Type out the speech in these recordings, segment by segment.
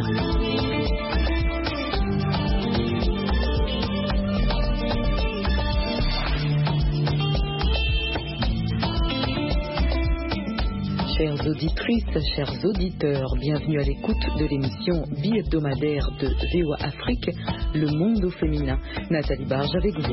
Chères auditrices, chers auditeurs, bienvenue à l'écoute de l'émission bi-hebdomadaire de VOA Afrique, Le Monde au féminin. Nathalie Barge avec vous.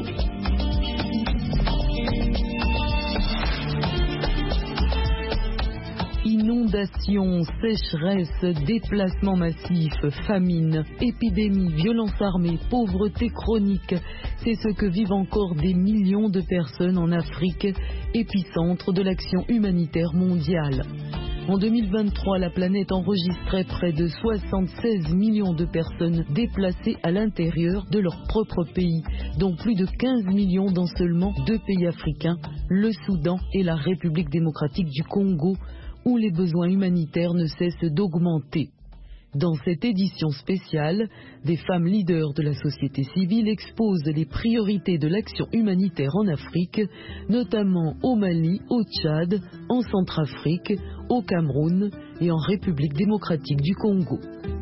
Inondations, sécheresse, déplacements massifs, famine, épidémie, violence armée, pauvreté chronique, c'est ce que vivent encore des millions de personnes en Afrique, épicentre de l'action humanitaire mondiale. En 2023, la planète enregistrait près de 76 millions de personnes déplacées à l'intérieur de leur propre pays, dont plus de 15 millions dans seulement 2 pays africains, le Soudan et la République démocratique du Congo, où les besoins humanitaires ne cessent d'augmenter. Dans cette édition spéciale, des femmes leaders de la société civile exposent les priorités de l'action humanitaire en Afrique, notamment au Mali, au Tchad, en Centrafrique, au Cameroun et en République démocratique du Congo.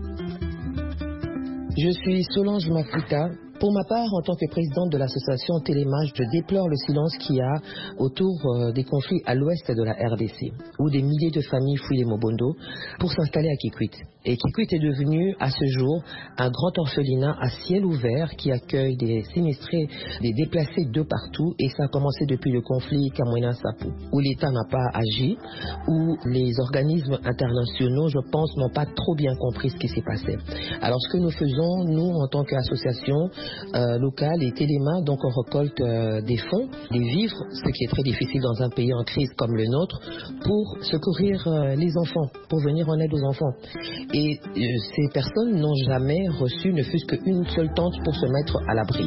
Je suis Solange Mafuta. Pour ma part, en tant que présidente de l'association Télémage, je déplore le silence qu'il y a autour des conflits à l'ouest de la RDC, où des milliers de familles fuient les Mobondo pour s'installer à Kikwit. Et Kikwit est devenu, à ce jour, un grand orphelinat à ciel ouvert qui accueille des sinistrés, des déplacés de partout. Et ça a commencé depuis le conflit Kamwina-Sapu, où l'État n'a pas agi, où les organismes internationaux, je pense, n'ont pas trop bien compris ce qui s'est passé. Alors ce que nous faisons, nous, en tant qu'association locale et Téléma, donc on récolte des fonds, des vivres, ce qui est très difficile dans un pays en crise comme le nôtre, pour secourir les enfants, pour venir en aide aux enfants. Et ces personnes n'ont jamais reçu ne fût-ce qu'une seule tente pour se mettre à l'abri.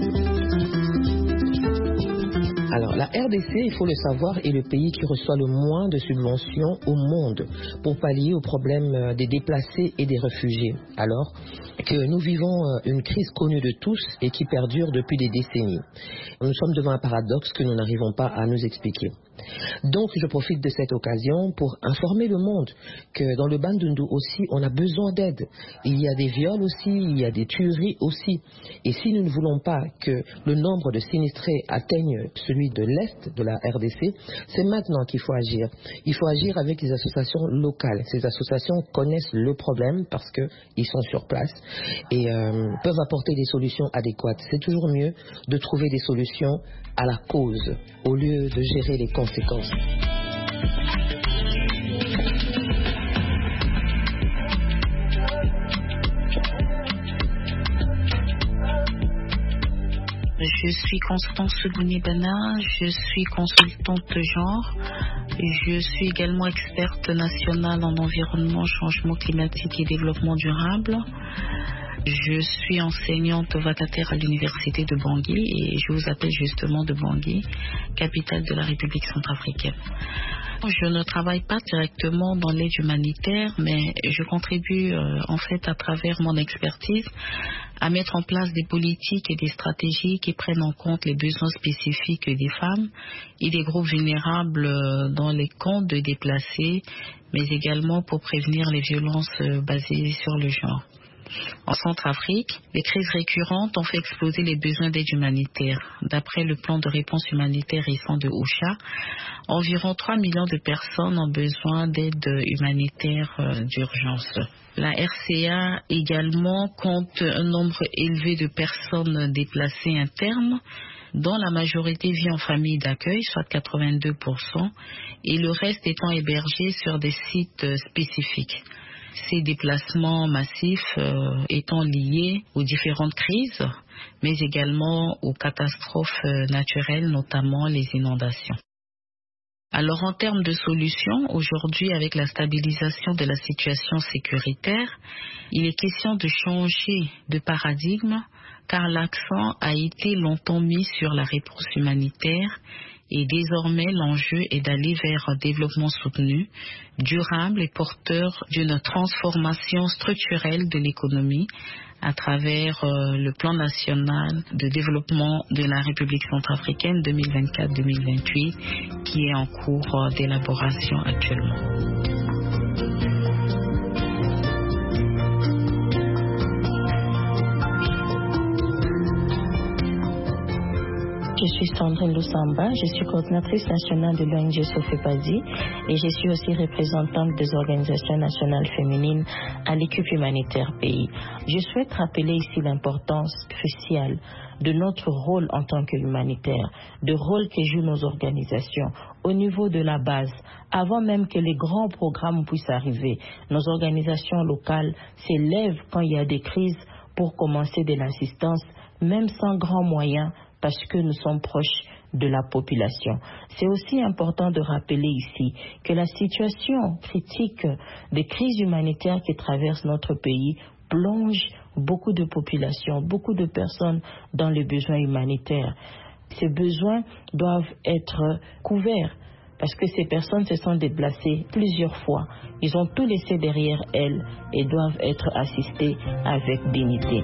Alors, la RDC, il faut le savoir, est le pays qui reçoit le moins de subventions au monde pour pallier au problème des déplacés et des réfugiés. Alors que nous vivons une crise connue de tous et qui perdure depuis des décennies. Nous sommes devant un paradoxe que nous n'arrivons pas à nous expliquer. Donc, je profite de cette occasion pour informer le monde que dans le Bandundu aussi, on a besoin d'aide. Il y a des viols aussi, il y a des tueries aussi. Et si nous ne voulons pas que le nombre de sinistrés atteigne celui de l'Est de la RDC, c'est maintenant qu'il faut agir. Il faut agir avec les associations locales. Ces associations connaissent le problème parce qu'ils sont sur place et peuvent apporter des solutions adéquates. C'est toujours mieux de trouver des solutions à la cause au lieu de gérer les conséquences. Je suis Constance Bounibana, je suis consultante genre, je suis également experte nationale en environnement, changement climatique et développement durable. Je suis enseignante vacataire à l'université de Bangui et je vous appelle justement de Bangui, capitale de la République centrafricaine. Je ne travaille pas directement dans l'aide humanitaire, mais je contribue en fait à travers mon expertise à mettre en place des politiques et des stratégies qui prennent en compte les besoins spécifiques des femmes et des groupes vulnérables dans les camps de déplacés, mais également pour prévenir les violences basées sur le genre. En Centrafrique, les crises récurrentes ont fait exploser les besoins d'aide humanitaire. D'après le plan de réponse humanitaire récent de OCHA, environ 3 millions de personnes ont besoin d'aide humanitaire d'urgence. La RCA également compte un nombre élevé de personnes déplacées internes, dont la majorité vit en famille d'accueil, soit 82%, et le reste étant hébergé sur des sites spécifiques. Ces déplacements massifs étant liés aux différentes crises, mais également aux catastrophes naturelles, notamment les inondations. Alors en termes de solutions, aujourd'hui avec la stabilisation de la situation sécuritaire, il est question de changer de paradigme car l'accent a été longtemps mis sur la réponse humanitaire et désormais l'enjeu est d'aller vers un développement soutenu, durable et porteur d'une transformation structurelle de l'économie à travers le plan national de développement de la République centrafricaine 2024-2028 qui est en cours d'élaboration actuellement. je suis Sandrine Lusamba, je suis coordinatrice nationale de l'ONG Sofepadi et je suis aussi représentante des organisations nationales féminines à l'équipe humanitaire pays. Je souhaite rappeler ici l'importance cruciale de notre rôle en tant qu'humanitaire, de rôle que jouent nos organisations au niveau de la base. Avant même que les grands programmes puissent arriver, nos organisations locales s'élèvent quand il y a des crises pour commencer de l'assistance, même sans grands moyens, parce que nous sommes proches de la population. C'est aussi important de rappeler ici que la situation critique des crises humanitaires qui traversent notre pays plonge beaucoup de populations, beaucoup de personnes dans les besoins humanitaires. Ces besoins doivent être couverts parce que ces personnes se sont déplacées plusieurs fois. Ils ont tout laissé derrière elles et doivent être assistés avec dignité.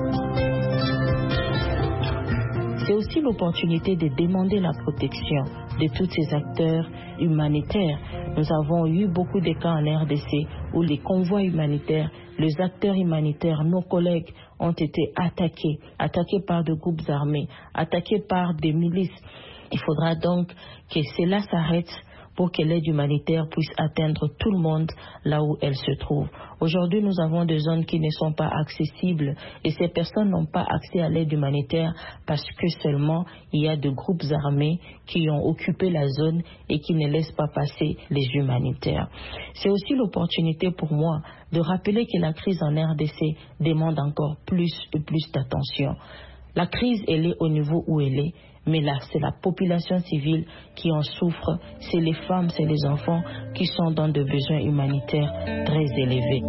C'est aussi l'opportunité de demander la protection de tous ces acteurs humanitaires. Nous avons eu beaucoup de cas en RDC où les convois humanitaires, les acteurs humanitaires, nos collègues ont été attaqués par des groupes armés, attaqués par des milices. Il faudra donc que cela s'arrête pour que l'aide humanitaire puisse atteindre tout le monde là où elle se trouve. Aujourd'hui, nous avons des zones qui ne sont pas accessibles et ces personnes n'ont pas accès à l'aide humanitaire parce que seulement il y a de groupes armés qui ont occupé la zone et qui ne laissent pas passer les humanitaires. C'est aussi l'opportunité pour moi de rappeler que la crise en RDC demande encore plus et plus d'attention. La crise, elle est au niveau où elle est. Mais là, c'est la population civile qui en souffre, c'est les femmes, c'est les enfants qui sont dans des besoins humanitaires très élevés.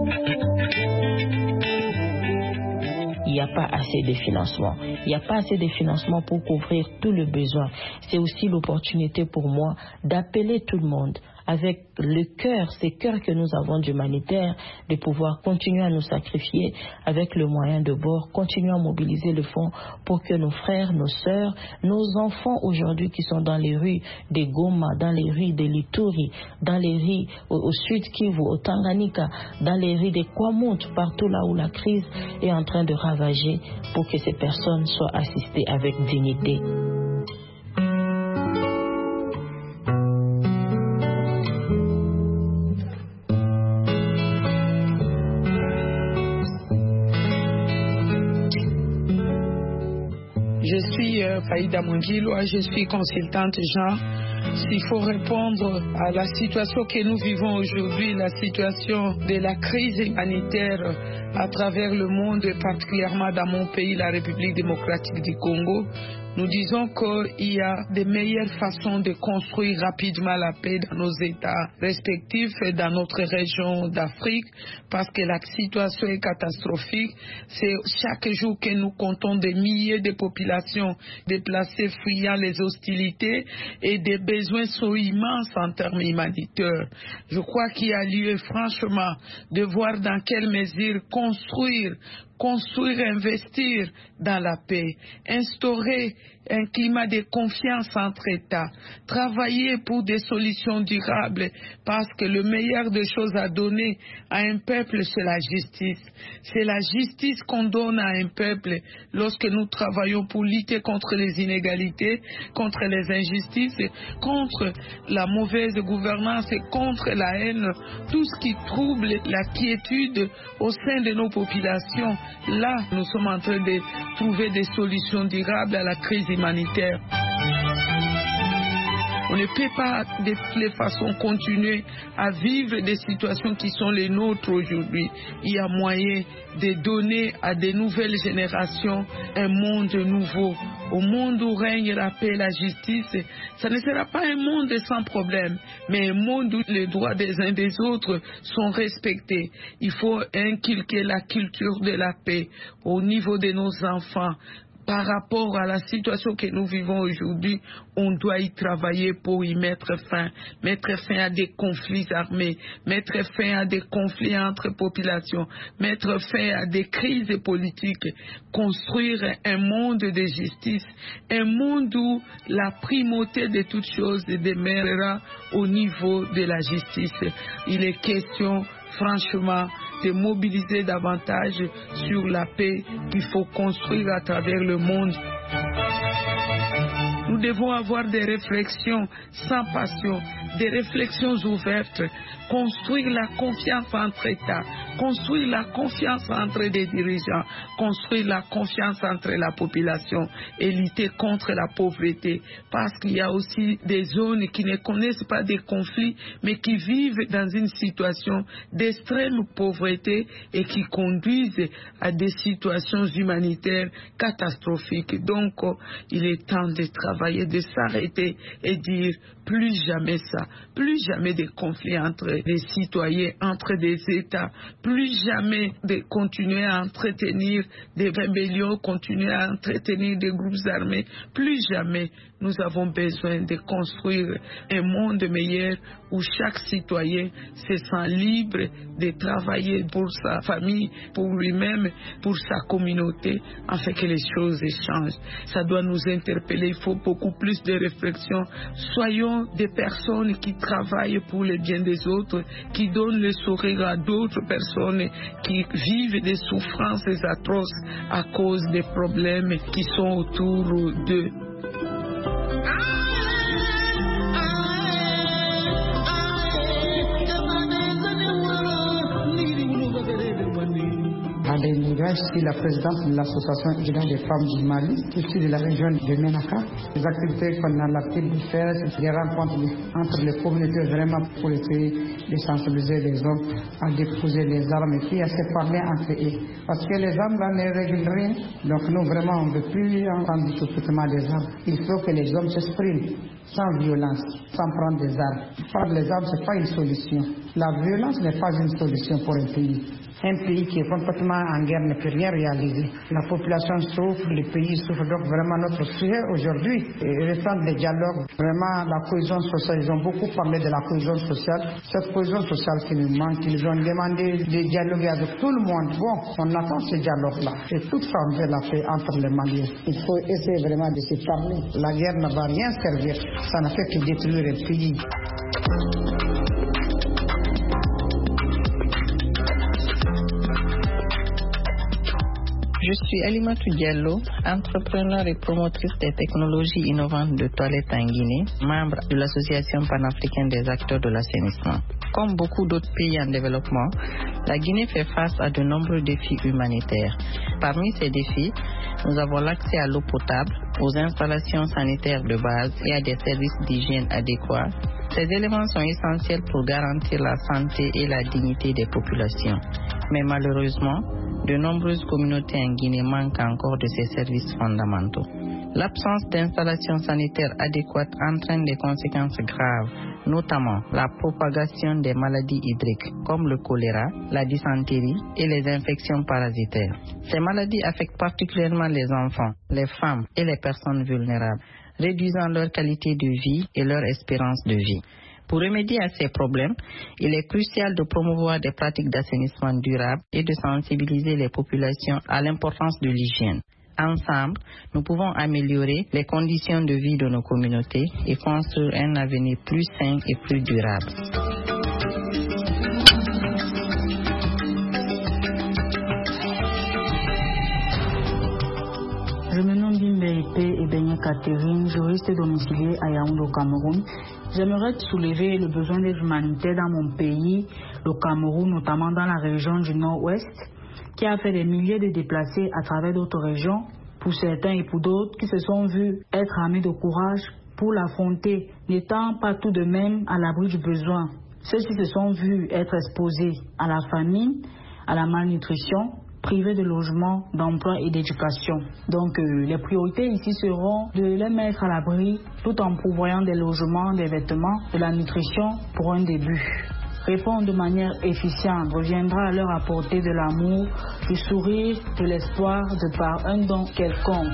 Il n'y a pas assez de financement. Il n'y a pas assez de financement pour couvrir tout le besoin. C'est aussi l'opportunité pour moi d'appeler tout le monde avec le cœur, ces cœurs que nous avons d'humanitaire, de pouvoir continuer à nous sacrifier avec le moyen de bord, continuer à mobiliser le fonds pour que nos frères, nos sœurs, nos enfants aujourd'hui qui sont dans les rues de Goma, dans les rues de Lituri, dans les rues au sud Kivu, au Tanganyika, dans les rues de Kwamut, partout là où la crise est en train de ravager, pour que ces personnes soient assistées avec dignité. Je suis Faïda Mungilwa, je suis consultante genre. S'il faut répondre à la situation que nous vivons aujourd'hui, la situation de la crise humanitaire à travers le monde, particulièrement dans mon pays, la République démocratique du Congo, nous disons qu'il y a de meilleures façons de construire rapidement la paix dans nos États respectifs et dans notre région d'Afrique, parce que la situation est catastrophique. C'est chaque jour que nous comptons des milliers de populations déplacées fuyant les hostilités et des besoins sont immenses en termes humanitaires. Je crois qu'il y a lieu franchement de voir dans quelle mesure construire, investir dans la paix, instaurer un climat de confiance entre États, travailler pour des solutions durables, parce que le meilleur des choses à donner à un peuple, c'est la justice. C'est la justice qu'on donne à un peuple lorsque nous travaillons pour lutter contre les inégalités, contre les injustices, contre la mauvaise gouvernance et contre la haine, tout ce qui trouble la quiétude au sein de nos populations. Là, nous sommes en train de trouver des solutions durables à la crise humanitaire. On ne peut pas de toutes les façons continuer à vivre des situations qui sont les nôtres aujourd'hui. Il y a moyen de donner à des nouvelles générations un monde nouveau. Au monde où règne la paix et la justice, ça ne sera pas un monde sans problème, mais un monde où les droits des uns des autres sont respectés. Il faut inculquer la culture de la paix au niveau de nos enfants. Par rapport à la situation que nous vivons aujourd'hui, on doit y travailler pour y mettre fin à des conflits armés, mettre fin à des conflits entre populations, mettre fin à des crises politiques, construire un monde de justice, un monde où la primauté de toutes choses demeurera au niveau de la justice. Il est question franchement de mobiliser davantage sur la paix qu'il faut construire à travers le monde. Nous devons avoir des réflexions sans passion, des réflexions ouvertes, construire la confiance entre États, construire la confiance entre les dirigeants, construire la confiance entre la population et lutter contre la pauvreté. Parce qu'il y a aussi des zones qui ne connaissent pas des conflits, mais qui vivent dans une situation d'extrême pauvreté et qui conduisent à des situations humanitaires catastrophiques. Donc, il est temps de travailler, de s'arrêter et dire plus jamais ça, plus jamais de conflits entre les citoyens, entre des États, plus jamais de continuer à entretenir des rébellions, continuer à entretenir des groupes armés, plus jamais. Nous avons besoin de construire un monde meilleur où chaque citoyen se sent libre de travailler pour sa famille, pour lui-même, pour sa communauté, afin que les choses changent. Ça doit nous interpeller. Il faut beaucoup plus de réflexion. Soyons des personnes qui travaillent pour le bien des autres, qui donnent le sourire à d'autres personnes qui vivent des souffrances atroces à cause des problèmes qui sont autour d'eux. Je suis la présidente de l'association Union des femmes du Mali, je suis de la région de Ménaka. Les activités qu'on a l'habitude de faire, c'est des rencontres entre les communautés vraiment pour essayer de sensibiliser les hommes à déposer les armes et puis à se parler entre eux. Parce que les armes là ne règlent rien, donc nous vraiment on ne veut plus entendre tout simplement des armes. Il faut que les hommes s'expriment sans violence, sans prendre des armes. Prendre les armes, ce n'est pas une solution. La violence n'est pas une solution pour un pays. Un pays qui est complètement en guerre ne peut rien réaliser. La population souffre, le pays souffre. Donc vraiment notre sujet aujourd'hui est reprendre des dialogues. Vraiment la cohésion sociale, ils ont beaucoup parlé de la cohésion sociale. Cette cohésion sociale qui nous manque, ils ont demandé de dialoguer avec tout le monde. Bon, on attend ce dialogue-là. Et toute forme de la paix entre les Maliens. Il faut essayer vraiment de se parler. La guerre ne va rien servir. Ça ne fait que détruire un pays. Je suis Alimatou Diallo, entrepreneur et promotrice des technologies innovantes de toilettes en Guinée, membre de l'Association panafricaine des acteurs de l'assainissement. Comme beaucoup d'autres pays en développement, la Guinée fait face à de nombreux défis humanitaires. Parmi ces défis, nous avons l'accès à l'eau potable, aux installations sanitaires de base et à des services d'hygiène adéquats. Ces éléments sont essentiels pour garantir la santé et la dignité des populations. Mais malheureusement, de nombreuses communautés en Guinée manquent encore de ces services fondamentaux. L'absence d'installations sanitaires adéquates entraîne des conséquences graves, notamment la propagation des maladies hydriques comme le choléra, la dysenterie et les infections parasitaires. Ces maladies affectent particulièrement les enfants, les femmes et les personnes vulnérables, réduisant leur qualité de vie et leur espérance de vie. Pour remédier à ces problèmes, il est crucial de promouvoir des pratiques d'assainissement durable et de sensibiliser les populations à l'importance de l'hygiène. Ensemble, nous pouvons améliorer les conditions de vie de nos communautés et construire un avenir plus sain et plus durable. Je me nomme Bimbe et Beignet Catherine, juriste domiciliée à Yaoundé au Cameroun. J'aimerais soulever le besoin d'aide humanitaire dans mon pays, le Cameroun, notamment dans la région du Nord-Ouest, qui a fait des milliers de déplacés à travers d'autres régions, pour certains et pour d'autres qui se sont vus être armés de courage pour l'affronter, n'étant pas tout de même à l'abri du besoin. Ceux-ci se sont vus être exposés à la famine, à la malnutrition, privés de logement, d'emploi et d'éducation. Donc les priorités ici seront de les mettre à l'abri tout en pourvoyant des logements, des vêtements, de la nutrition pour un début. Répondre de manière efficiente reviendra à leur apporter de l'amour, du sourire, de l'espoir de par un don quelconque.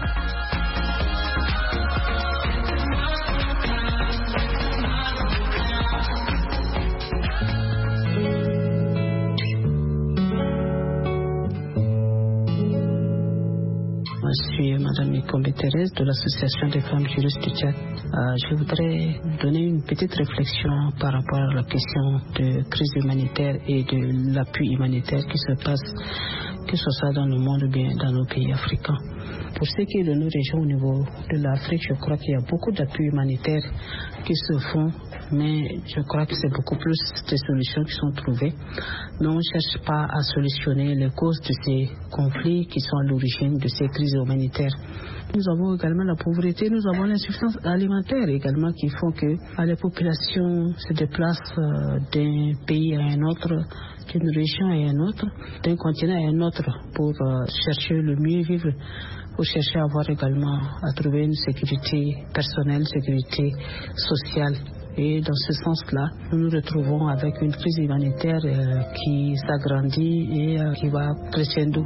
Je suis Madame Ikombe Thérèse de l'Association des femmes juristes du Tchad. Je voudrais donner une petite réflexion par rapport à la question de crise humanitaire et de l'appui humanitaire qui que ce soit dans le monde ou bien dans nos pays africains. Pour ce qui est de nos régions au niveau de l'Afrique, je crois qu'il y a beaucoup d'appuis humanitaires qui se font, mais je crois que c'est beaucoup plus des solutions qui sont trouvées. Mais on ne cherche pas à solutionner les causes de ces conflits qui sont à l'origine de ces crises humanitaires. Nous avons également la pauvreté, nous avons l'insuffisance alimentaire également qui font que les populations se déplacent d'un pays à un autre, d'une région à un autre, d'un continent à un autre pour chercher le mieux vivre, pour chercher à avoir également à trouver une sécurité personnelle, sécurité sociale. Et dans ce sens-là, nous nous retrouvons avec une crise humanitaire qui s'agrandit et qui va crescendo.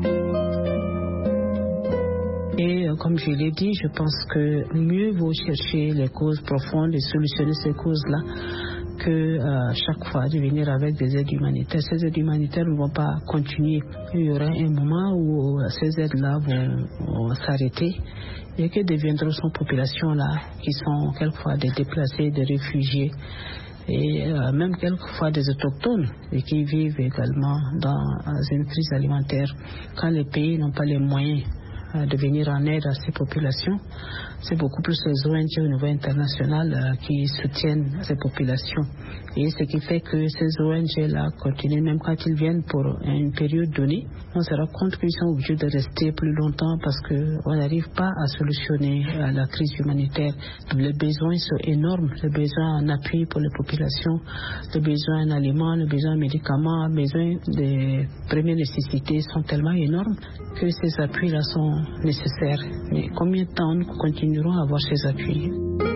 Et comme je l'ai dit, je pense que mieux vaut chercher les causes profondes et solutionner ces causes-là que chaque fois de venir avec des aides humanitaires. Ces aides humanitaires ne vont pas continuer. Il y aura un moment où ces aides-là vont s'arrêter. Et que deviendront ces populations-là qui sont quelquefois des déplacés, des réfugiés et même quelquefois des autochtones et qui vivent également dans une crise alimentaire quand les pays n'ont pas les moyens de venir en aide à ces populations. C'est beaucoup plus les ONG au niveau international qui soutiennent ces populations. Et ce qui fait que ces ONG-là continuent, même quand ils viennent pour une période donnée, on se rend compte qu'ils sont obligés de rester plus longtemps parce qu'on n'arrive pas à solutionner la crise humanitaire. Les besoins sont énormes, les besoins en appui pour les populations, les besoins en aliments, les besoins en médicaments, les besoins des premières nécessités sont tellement énormes que ces appuis-là sont nécessaires. Mais combien de temps nous continuerons à avoir ces appuis?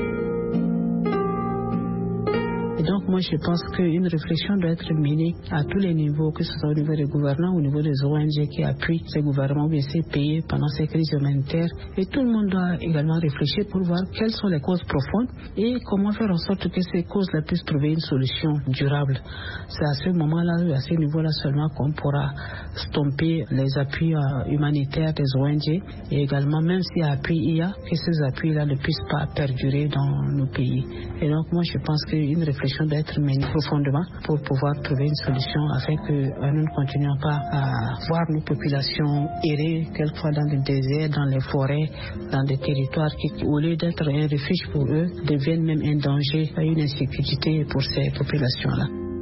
Et donc moi je pense qu'une réflexion doit être menée à tous les niveaux, que ce soit au niveau des gouvernants, au niveau des ONG qui appuient ces gouvernements ou ces pays pendant ces crises humanitaires. Et tout le monde doit également réfléchir pour voir quelles sont les causes profondes et comment faire en sorte que ces causes-là puissent trouver une solution durable. C'est à ce moment-là, à ce niveau-là seulement qu'on pourra stopper les appuis humanitaires des ONG et également, même s'il y a appui il y a, que ces appuis-là ne puissent pas perdurer dans nos pays. Et donc moi je pense qu'une réflexion doit être menée profondément pour pouvoir trouver une solution afin que nous ne continuions pas à voir nos populations errer quelquefois dans les déserts, dans les forêts, dans des territoires qui, au lieu d'être un refuge pour eux, deviennent même un danger, une insécurité pour ces populations-là.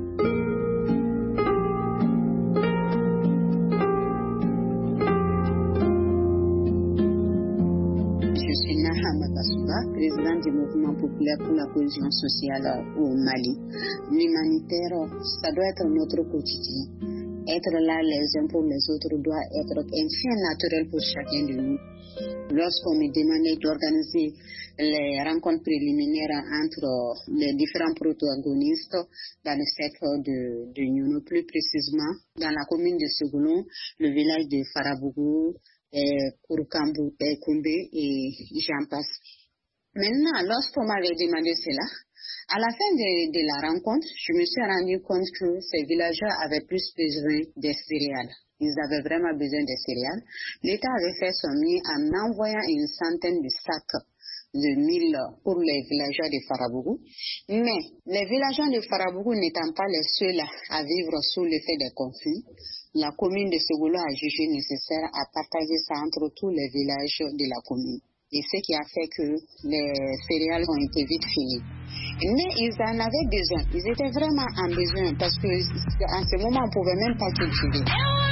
Président du mouvement populaire pour la cohésion sociale au Mali. L'humanitaire, ça doit être notre quotidien. Être là les uns pour les autres doit être un fait naturel pour chacun de nous. Lorsqu'on me demandait d'organiser les rencontres préliminaires entre les différents protagonistes dans le secteur de Nyono, plus précisément dans la commune de Segoulon, le village de Farabougou, Kouroukambu, Koumbe et j'en passe. Maintenant, lorsqu'on m'avait demandé cela, à la fin de la rencontre, je me suis rendu compte que ces villageois avaient plus besoin des céréales. Ils avaient vraiment besoin des céréales. L'État avait fait son mieux en envoyant une centaine de sacs de mil pour les villageois de Farabougou. Mais les villageois de Farabougou n'étant pas les seuls à vivre sous l'effet des conflits, la commune de Segoulon a jugé nécessaire à partager ça entre tous les villages de la commune. Et ce qui a fait que les céréales ont été vite finies. Mais ils en avaient besoin. Ils étaient vraiment en besoin parce que en ce moment, on ne pouvait même pas cultiver.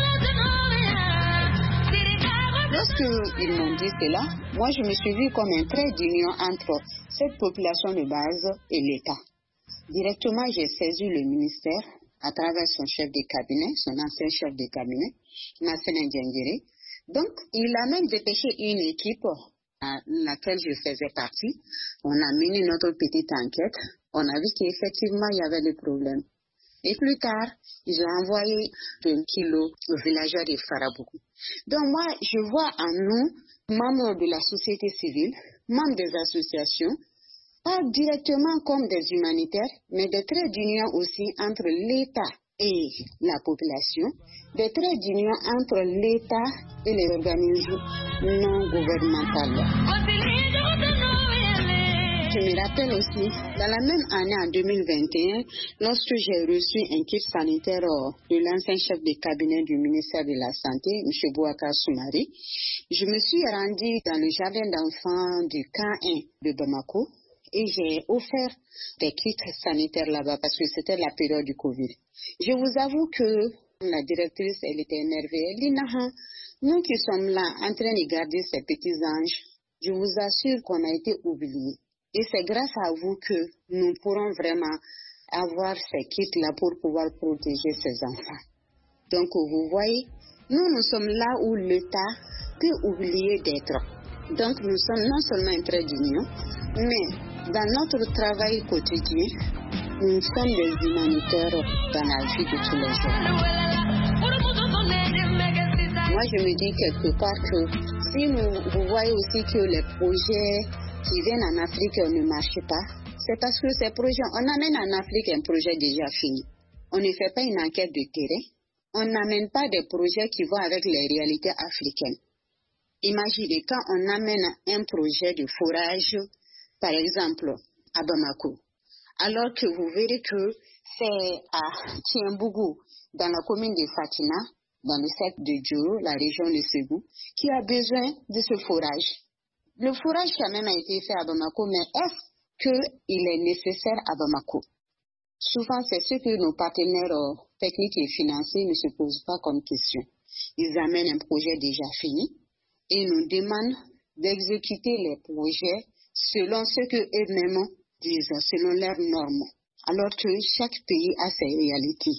Lorsqu'ils m'ont dit cela, moi je me suis vue comme un trait d'union entre cette population de base et l'État. Directement, j'ai saisi le ministère à travers son chef de cabinet, son ancien chef de cabinet, Nassene Ndiangere. Donc, il a même dépêché une équipe à laquelle je faisais partie. On a mené notre petite enquête. On a vu qu'effectivement, il y avait des problèmes. Et plus tard, ils ont envoyé 2 kilos aux villageois de Farabougou. Donc moi, je vois en nous, membres de la société civile, membres des associations, pas directement comme des humanitaires, mais des traits d'union aussi entre l'État et la population, des traits d'union entre l'État et les organismes non gouvernementaux. je me rappelle aussi, dans la même année, en 2021, lorsque j'ai reçu un kit sanitaire de l'ancien chef de cabinet du ministère de la Santé, M. Bouakar Soumari, je me suis rendue dans le jardin d'enfants du camp 1 de Bamako et j'ai offert des kits sanitaires là-bas parce que c'était la période du Covid. Je vous avoue que la directrice, elle était énervée. Elle dit, Naha, nous qui sommes là en train de garder ces petits anges, je vous assure qu'on a été oubliés. Et c'est grâce à vous que nous pourrons vraiment avoir ces kits-là pour pouvoir protéger ces enfants. Donc, vous voyez, nous sommes là où l'État peut oublier d'être. Donc, nous sommes non seulement un trait d'union, mais dans notre travail quotidien, nous sommes des humanitaires dans la vie de tous les jours. Moi, je me dis quelque part que si vous voyez aussi que les projets qui viennent en Afrique ne marchent pas, c'est parce que ces projets, on amène en Afrique un projet déjà fini. On ne fait pas une enquête de terrain. On n'amène pas des projets qui vont avec les réalités africaines. Imaginez quand on amène un projet de forage, par exemple, à Bamako, alors que vous verrez que c'est à Tiembougou, dans la commune de Fatina, dans le secteur de Djoro, la région de Ségou, qui a besoin de ce forage. Le forage quand même a été fait à Bamako, mais est-ce qu'il est nécessaire à Bamako? Souvent, c'est ce que nos partenaires techniques et financiers ne se posent pas comme question. Ils amènent un projet déjà fini et nous demandent d'exécuter les projets selon ce qu'eux-mêmes disent, selon leurs normes, alors que chaque pays a ses réalités.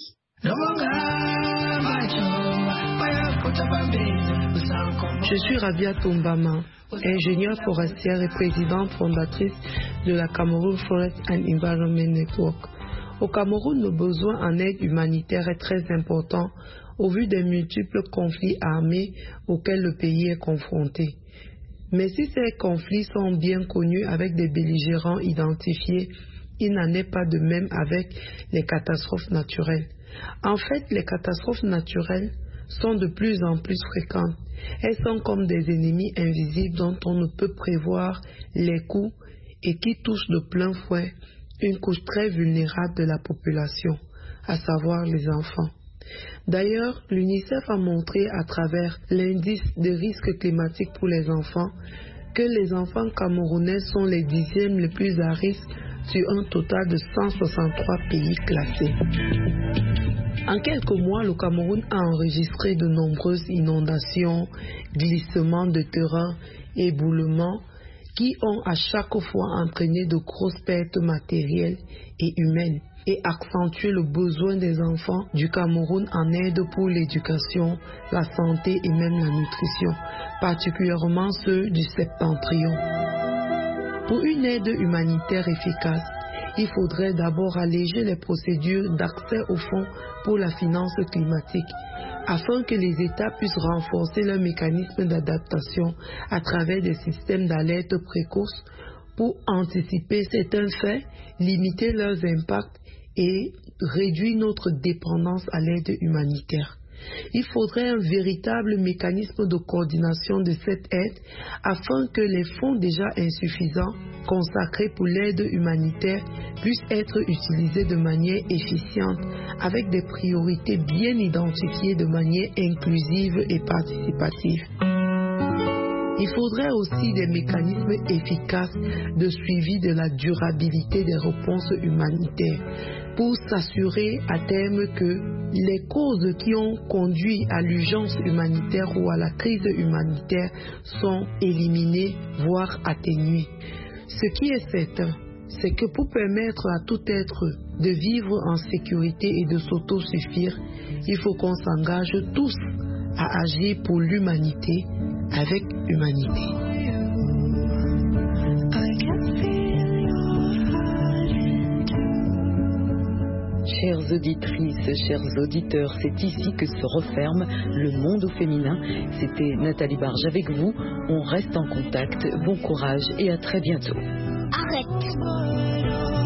Je suis Rabia Toumbama, ingénieure forestière et présidente fondatrice de la Cameroon Forest and Environment Network. Au Cameroun, le besoin en aide humanitaire est très important au vu des multiples conflits armés auxquels le pays est confronté. Mais si ces conflits sont bien connus avec des belligérants identifiés, il n'en est pas de même avec les catastrophes naturelles. En fait, les catastrophes naturelles sont de plus en plus fréquentes. Elles sont comme des ennemis invisibles dont on ne peut prévoir les coups et qui touchent de plein fouet une couche très vulnérable de la population, à savoir les enfants. D'ailleurs, l'UNICEF a montré à travers l'indice de risque climatique pour les enfants que les enfants camerounais sont les 10e les plus à risque sur un total de 163 pays classés. En quelques mois, le Cameroun a enregistré de nombreuses inondations, glissements de terrain, éboulements qui ont à chaque fois entraîné de grosses pertes matérielles et humaines et accentué le besoin des enfants du Cameroun en aide pour l'éducation, la santé et même la nutrition, particulièrement ceux du septentrion. Pour une aide humanitaire efficace, il faudrait d'abord alléger les procédures d'accès aux fonds pour la finance climatique, afin que les États puissent renforcer leurs mécanismes d'adaptation à travers des systèmes d'alerte précoce pour anticiper certains faits, limiter leurs impacts et réduire notre dépendance à l'aide humanitaire. Il faudrait un véritable mécanisme de coordination de cette aide afin que les fonds déjà insuffisants consacrés pour l'aide humanitaire puissent être utilisés de manière efficiente avec des priorités bien identifiées de manière inclusive et participative. Il faudrait aussi des mécanismes efficaces de suivi de la durabilité des réponses humanitaires pour s'assurer à terme que les causes qui ont conduit à l'urgence humanitaire ou à la crise humanitaire sont éliminées, voire atténuées. Ce qui est certain, c'est que pour permettre à tout être de vivre en sécurité et de s'autosuffire, il faut qu'on s'engage tous à agir pour l'humanité avec humanité. Chères auditrices, chers auditeurs, c'est ici que se referme le monde au féminin. C'était Nathalie Barge avec vous. On reste en contact. Bon courage et à très bientôt. Arrête.